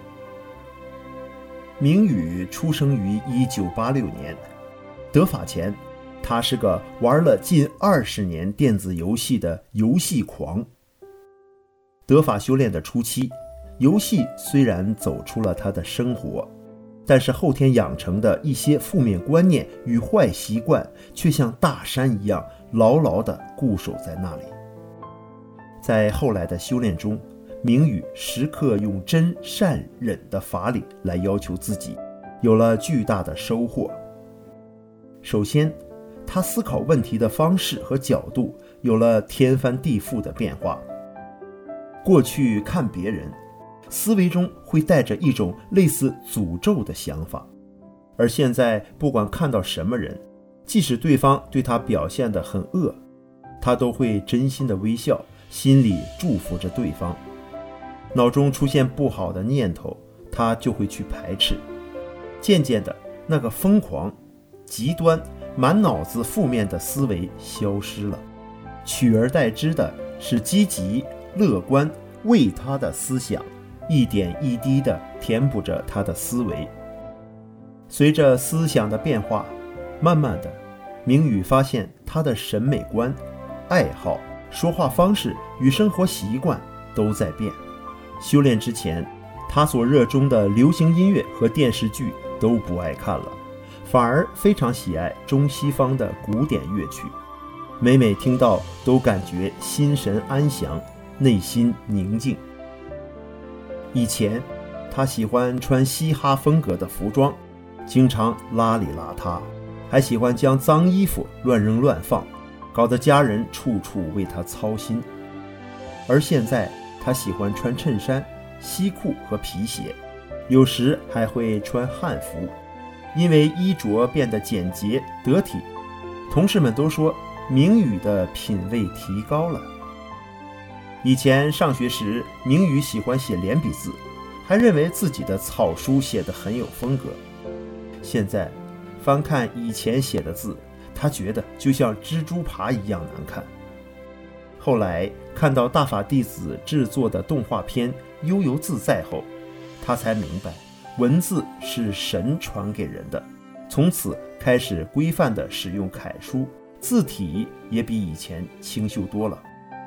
明宇出生于1986年，得法前，他是个玩了近20年电子游戏的游戏狂。得法修炼的初期，游戏虽然走出了他的生活， 但是后天养成的一些负面观念与坏习惯却像大山一样牢牢地固守在那里。在后来的修炼中，明宇时刻用真善忍的法理来要求自己，有了巨大的收获。首先，他思考问题的方式和角度有了天翻地覆的变化。过去看别人，思维中会带着一种类似诅咒的想法，而现在不管看到什么人，即使对方对他表现得很恶，他都会真心的微笑，心里祝福着对方。脑中出现不好的念头，他就会去排斥。渐渐的，那个疯狂、极端、满脑子负面的思维消失了，取而代之的是积极、乐观、为他的思想，一点一滴地填补着他的思维。随着思想的变化，慢慢的，明宇发现他的审美观、爱好、说话方式与生活习惯都在变。修炼之前，他所热衷的流行音乐和电视剧都不爱看了，反而非常喜爱中西方的古典乐曲，每每听到都感觉心神安详，内心宁静。以前他喜欢穿嘻哈风格的服装，经常邋里邋遢，还喜欢将脏衣服乱扔乱放，搞得家人处处为他操心。而现在他喜欢穿衬衫、西裤和皮鞋，有时还会穿汉服，因为衣着变得简洁得体，同事们都说明宇的品味提高了。以前上学时，明宇喜欢写连笔字，还认为自己的草书写得很有风格。现在翻看以前写的字，他觉得就像蜘蛛爬一样难看。后来看到大法弟子制作的动画片《悠游自在》后，他才明白文字是神传给人的，从此开始规范地使用楷书，字体也比以前清秀多了。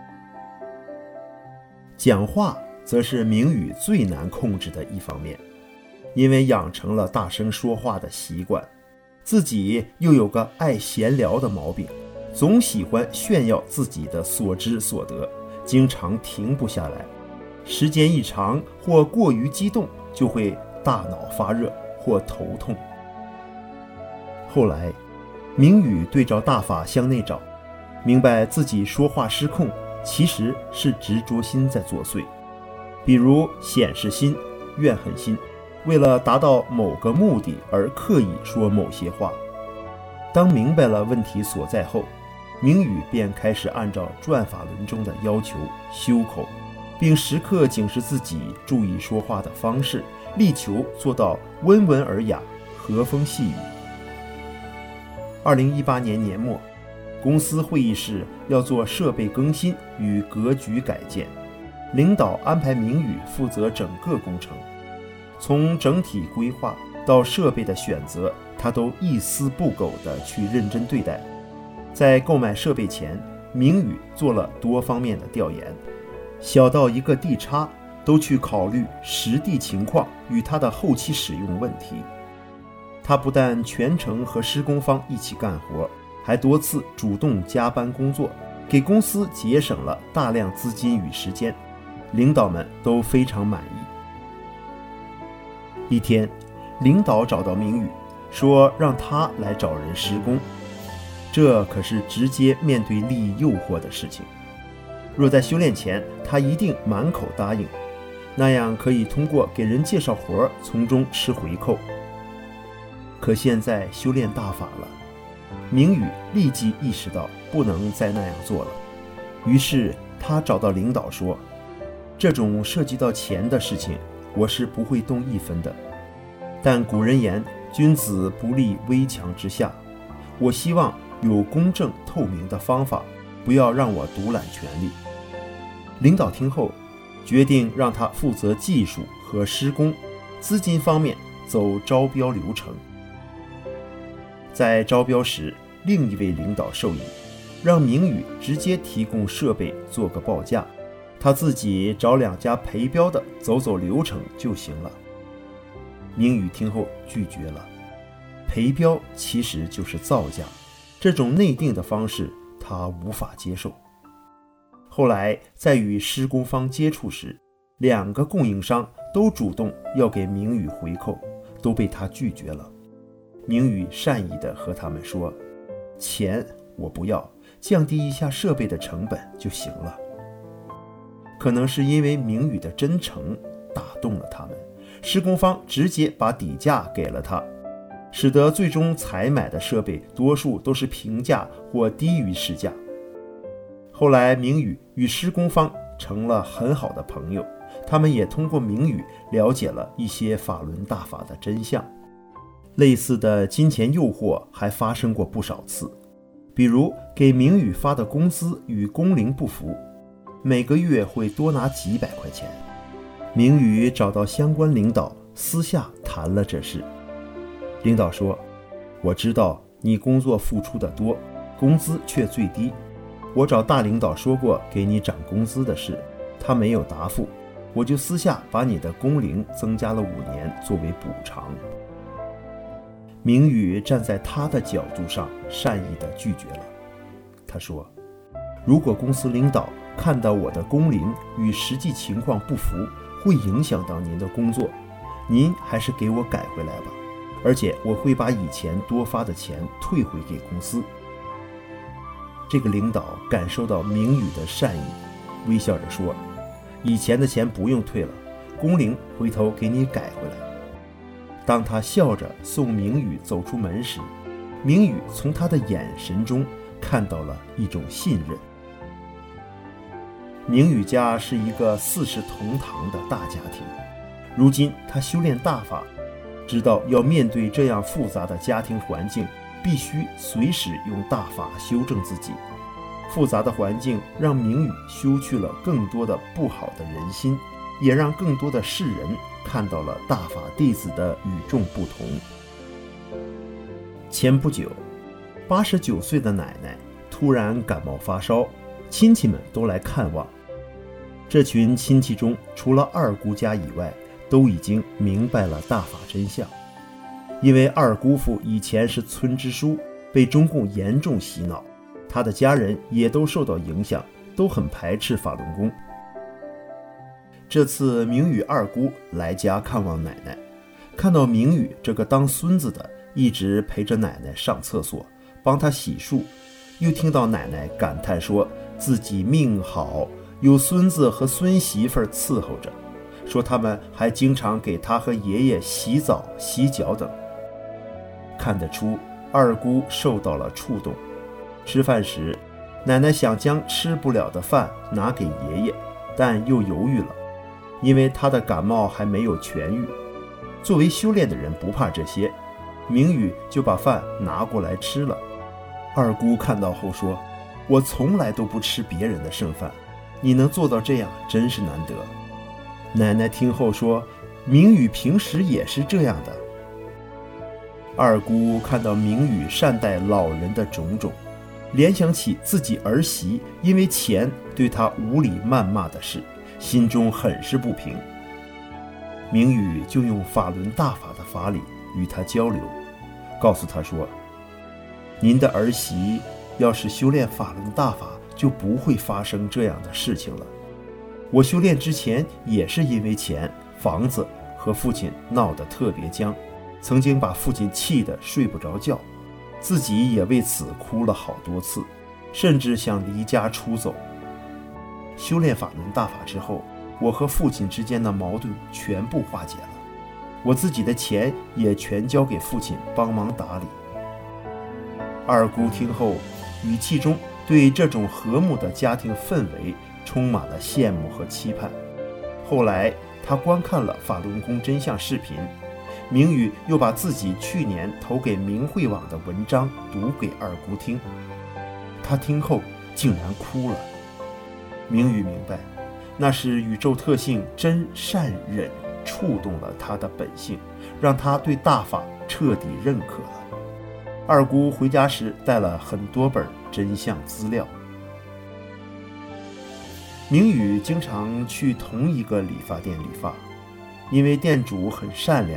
讲话则是明宇最难控制的一方面，因为养成了大声说话的习惯，自己又有个爱闲聊的毛病，总喜欢炫耀自己的所知所得，经常停不下来。时间一长或过于激动，就会大脑发热或头痛。后来，明宇对照大法向内找，明白自己说话失控，其实是执着心在作祟，比如显示心、怨恨心，为了达到某个目的而刻意说某些话。当明白了问题所在后，明宇便开始按照转法轮中的要求修口，并时刻警示自己注意说话的方式，力求做到温文尔雅、和风细语。2018年年末，公司会议室要做设备更新与格局改建，领导安排明宇负责整个工程，从整体规划到设备的选择，他都一丝不苟地去认真对待。在购买设备前，明宇做了多方面的调研，小到一个地插都去考虑实地情况与他的后期使用问题。他不但全程和施工方一起干活，还多次主动加班工作，给公司节省了大量资金与时间，领导们都非常满意。一天，领导找到明宇，说让他来找人施工，这可是直接面对利益诱惑的事情。若在修炼前，他一定满口答应，那样可以通过给人介绍活从中吃回扣。可现在修炼大法了，明宇立即意识到不能再那样做了，于是他找到领导说，这种涉及到钱的事情，我是不会动一分的，但古人言，君子不立危墙之下，我希望有公正透明的方法，不要让我独揽权力。领导听后，决定让他负责技术和施工，资金方面走招标流程。在招标时，另一位领导授意，让明宇直接提供设备做个报价，他自己找2家陪标的走走流程就行了。 明宇听后拒绝了。赔标其实就是造价，这种内定的方式他无法接受。后来在与施工方接触时，2个供应商都主动要给明宇回扣，都被他拒绝了。明宇善意地和他们说，钱我不要，降低一下设备的成本就行了。可能是因为明宇的真诚打动了他们，施工方直接把底价给了他，使得最终采买的设备多数都是平价或低于市价。后来明宇与施工方成了很好的朋友，他们也通过明宇了解了一些法轮大法的真相。类似的金钱诱惑还发生过不少次，比如给明宇发的工资与工龄不符，每个月会多拿几百块钱。明宇找到相关领导私下谈了这事，领导说，我知道你工作付出的多，工资却最低，我找大领导说过给你涨工资的事，他没有答复，我就私下把你的工龄增加了5年作为补偿。明宇站在他的角度上善意地拒绝了。他说，如果公司领导看到我的工龄与实际情况不符，会影响到您的工作，您还是给我改回来吧，而且我会把以前多发的钱退回给公司。这个领导感受到明宇的善意，微笑着说，以前的钱不用退了，工龄回头给你改回来。当他笑着送明宇走出门时，明宇从他的眼神中看到了一种信任。明宇家是一个40同堂的大家庭，如今他修炼大法，知道要面对这样复杂的家庭环境，必须随时用大法修正自己。复杂的环境让明宇修去了更多的不好的人心，也让更多的世人看到了大法弟子的与众不同。前不久，89岁的奶奶突然感冒发烧，亲戚们都来看望。这群亲戚中，除了二姑家以外，都已经明白了大法真相。因为二姑父以前是村支书，被中共严重洗脑，他的家人也都受到影响，都很排斥法轮功。这次明宇二姑来家看望奶奶，看到明宇这个当孙子的一直陪着奶奶上厕所，帮她洗漱，又听到奶奶感叹说自己命好，有孙子和孙媳妇伺候着，说他们还经常给他和爷爷洗澡洗脚等。看得出二姑受到了触动。吃饭时，奶奶想将吃不了的饭拿给爷爷，但又犹豫了，因为他的感冒还没有痊愈。作为修炼的人不怕这些，明宇就把饭拿过来吃了。二姑看到后说，我从来都不吃别人的剩饭，你能做到这样真是难得。奶奶听后说，明宇平时也是这样的。二姑看到明宇善待老人的种种，联想起自己儿媳因为钱对他无理谩骂的事，心中很是不平。明宇就用法轮大法的法理与他交流，告诉他说，您的儿媳要是修炼法轮大法，就不会发生这样的事情了。我修炼之前也是因为钱、房子和父亲闹得特别僵，曾经把父亲气得睡不着觉，自己也为此哭了好多次，甚至想离家出走。修炼法轮大法之后，我和父亲之间的矛盾全部化解了，我自己的钱也全交给父亲帮忙打理。二姑听后，语气中对这种和睦的家庭氛围充满了羡慕和期盼。后来他观看了法轮功真相视频，明宇又把自己去年投给明慧网的文章读给二姑听，他听后竟然哭了。明宇明白，那是宇宙特性真善忍触动了他的本性，让他对大法彻底认可了。二姑回家时带了很多本真相资料。明宇经常去同一个理发店理发，因为店主很善良，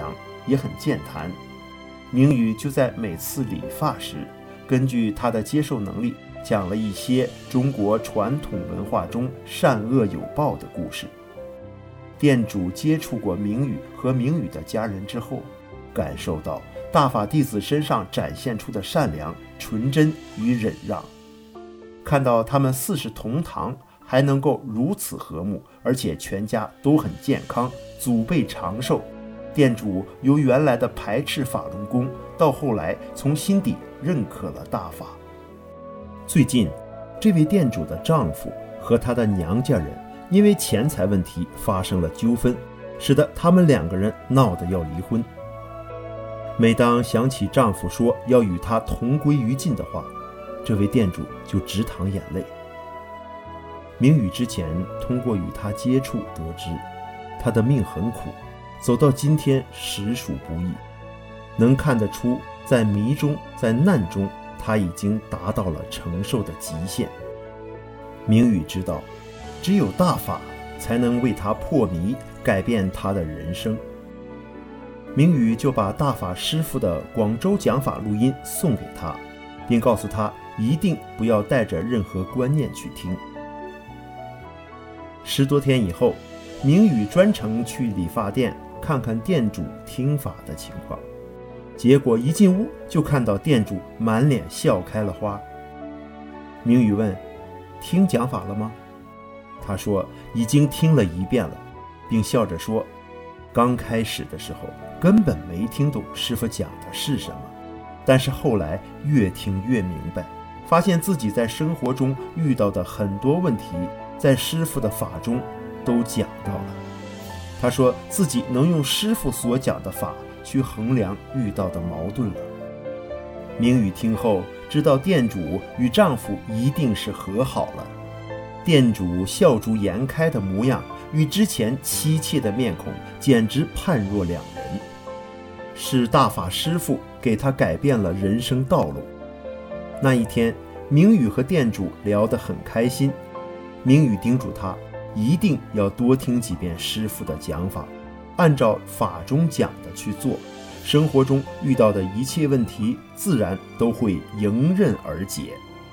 也很健谈。明宇就在每次理发时，根据他的接受能力，讲了一些中国传统文化中善恶有报的故事。店主接触过明宇和明宇的家人之后，感受到大法弟子身上展现出的善良、纯真与忍让。看到他们四世同堂，还能够如此和睦，而且全家都很健康，祖辈长寿，店主由原来的排斥法轮功，到后来从心底认可了大法。最近，这位店主的丈夫和他的娘家人因为钱财问题发生了纠纷，使得他们2个人闹得要离婚。每当想起丈夫说要与她同归于尽的话，这位店主就直淌眼泪。明宇之前通过与他接触得知，他的命很苦，走到今天实属不易。能看得出，在迷中，在难中，他已经达到了承受的极限。明宇知道，只有大法才能为他破迷，改变他的人生。明宇就把大法师父的广州讲法录音送给他，并告诉他一定不要带着任何观念去听。10多天以后，明宇专程去理发店看看店主听法的情况，结果一进屋就看到店主满脸笑开了花。明宇问：听讲法了吗？他说已经听了1遍了，并笑着说，刚开始的时候根本没听懂师父讲的是什么，但是后来越听越明白，发现自己在生活中遇到的很多问题，在师父的法中都讲到了。他说自己能用师父所讲的法去衡量遇到的矛盾了。明宇听后知道店主与丈夫一定是和好了。店主笑逐颜开的模样与之前妻妾的面孔简直判若两人，是大法师父给他改变了人生道路。那一天，明宇和店主聊得很开心。明宇叮嘱他一定要多听几遍师父的讲法，按照法中讲的去做，生活中遇到的一切问题自然都会迎刃而解。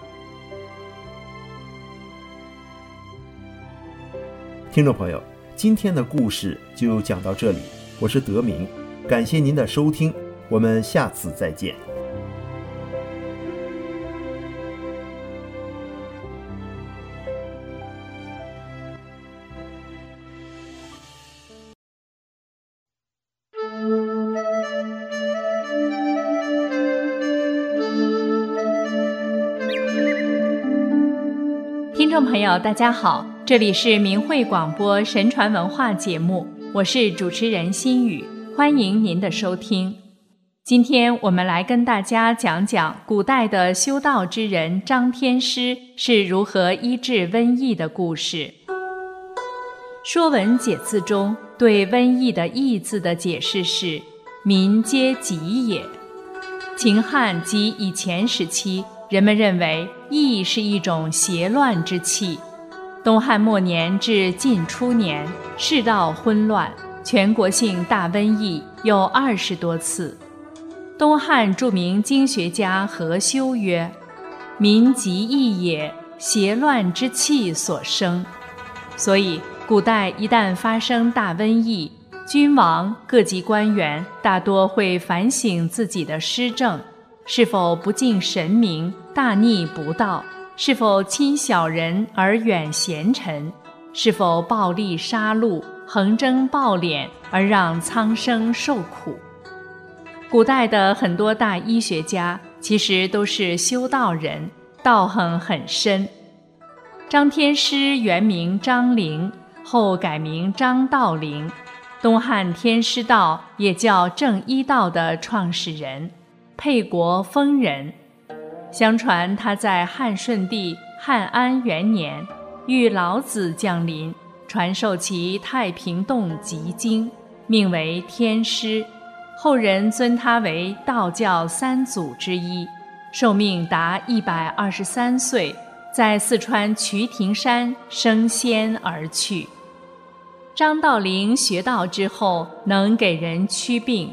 听众朋友，今天的故事就讲到这里，我是德明，感谢您的收听，我们下次再见。 听众朋友大家好，这里是明慧广播神传文化节目，我是主持人心雨，欢迎您的收听。今天我们来跟大家讲讲古代的修道之人张天师是如何医治瘟疫的故事。说文解字中对瘟疫的疫字的解释是民皆疾也。秦汉及以前时期，人们认为疫是一种邪乱之气。东汉末年至晋初年，世道混乱，全国性大瘟疫有20多次。东汉著名经学家何修曰：民疾疫也，邪乱之气所生。所以古代一旦发生大瘟疫，君王各级官员大多会反省自己的施政，是否不敬神明，大逆不道，是否亲小人而远贤臣，是否暴力杀戮，横征暴敛而让苍生受苦。古代的很多大医学家其实都是修道人，道行很深。张天师原名张陵，后改名张道陵，东汉天师道也叫正一道的创始人，沛国丰人。相传他在汉顺帝汉安元年遇老子降临，传授其太平洞集经，命为天师，后人尊他为道教3祖之一，寿命达123岁，在四川渠亭山升仙而去。张道陵学道之后，能给人驱病，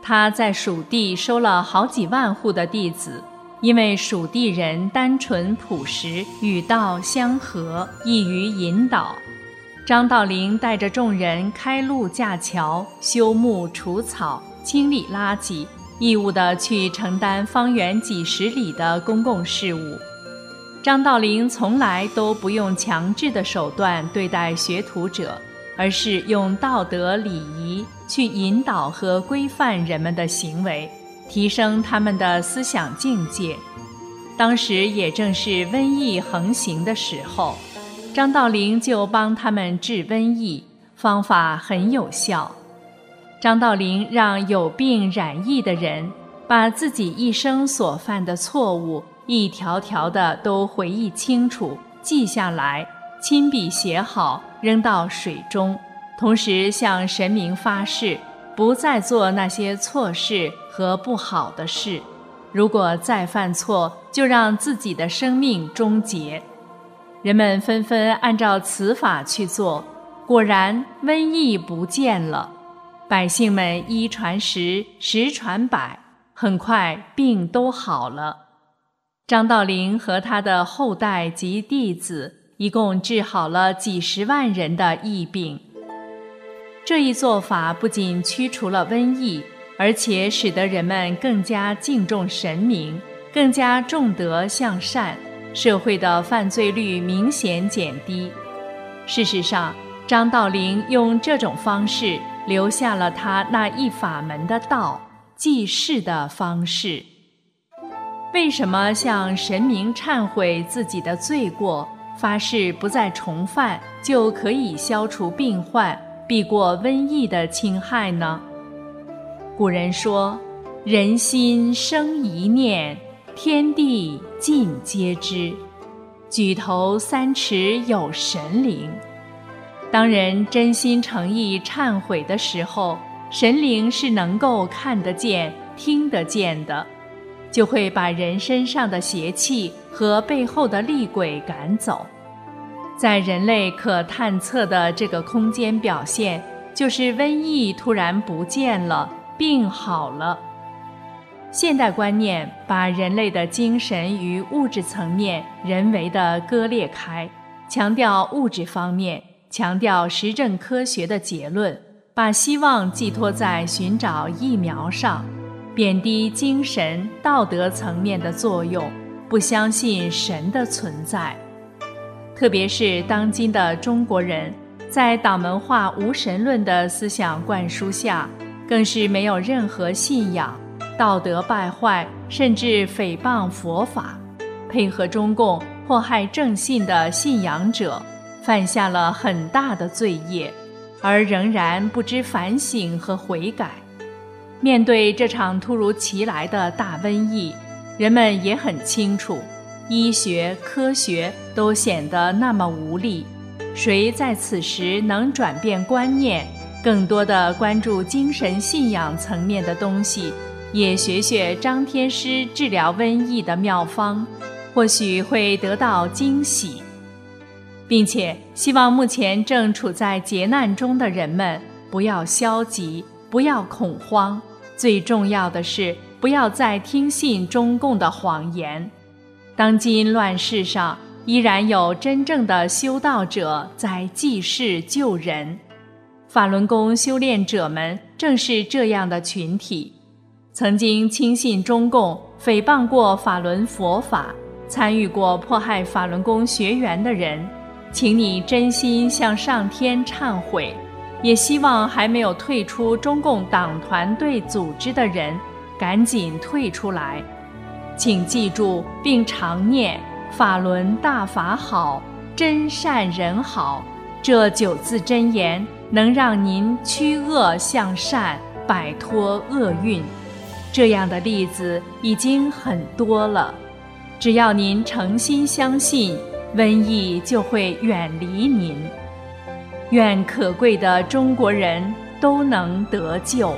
他在蜀地收了好几万户的弟子，因为蜀地人单纯朴实，与道相合，易于引导。张道陵带着众人开路架桥，修木除草，清理垃圾，义务地去承担方圆几十里的公共事务。张道陵从来都不用强制的手段对待学徒者，而是用道德礼仪去引导和规范人们的行为，提升他们的思想境界。当时也正是瘟疫横行的时候，张道陵就帮他们治瘟疫，方法很有效。张道陵让有病染疫的人把自己一生所犯的错误一条条的都回忆清楚，记下来，亲笔写好，扔到水中，同时向神明发誓，不再做那些错事和不好的事。如果再犯错，就让自己的生命终结。人们纷纷按照此法去做，果然瘟疫不见了。百姓们一传十，十传百，很快病都好了。张道陵和他的后代及弟子一共治好了几十万人的疫病。这一做法不仅驱除了瘟疫，而且使得人们更加敬重神明，更加重德向善，社会的犯罪率明显减低。事实上，张道陵用这种方式留下了他那一法门的道，济世的方式。为什么向神明忏悔自己的罪过，发誓不再重犯，就可以消除病患，避过瘟疫的侵害呢？古人说，人心生一念，天地尽皆知，举头三尺有神灵。当人真心诚意忏悔的时候，神灵是能够看得见、听得见的，就会把人身上的邪气和背后的厉鬼赶走。在人类可探测的这个空间表现，就是瘟疫突然不见了，病好了。现代观念把人类的精神与物质层面人为地割裂开，强调物质方面，强调实证科学的结论，把希望寄托在寻找疫苗上，贬低精神道德层面的作用，不相信神的存在。特别是当今的中国人，在党文化无神论的思想灌输下，更是没有任何信仰，道德败坏，甚至诽谤佛法，配合中共迫害正信的信仰者，犯下了很大的罪业，而仍然不知反省和悔改。面对这场突如其来的大瘟疫，人们也很清楚，医学、科学都显得那么无力，谁在此时能转变观念，更多的关注精神信仰层面的东西，也学学张天师治疗瘟疫的妙方，或许会得到惊喜。并且希望目前正处在劫难中的人们不要消极，不要恐慌，最重要的是不要再听信中共的谎言。当今乱世上依然有真正的修道者在济世救人，法轮功修炼者们正是这样的群体。曾经轻信中共，诽谤过法轮佛法，参与过迫害法轮功学员的人，请你真心向上天忏悔，也希望还没有退出中共党团队组织的人赶紧退出来。请记住并常念法轮大法好，真善人好，这9字真言能让您驱恶向善，摆脱厄运。这样的例子已经很多了，只要您诚心相信，瘟疫就会远离您。愿可贵的中国人都能得救。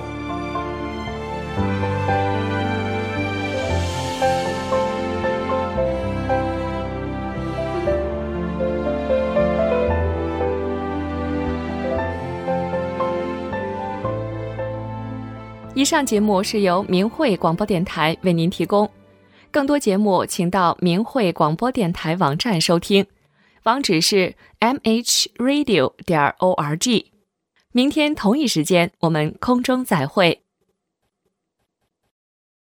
以以上节目是由明慧广播电台为您提供，更多节目请到明慧广播电台网站收听，网址是 mhradio.org。明天同一时间我们空中再会。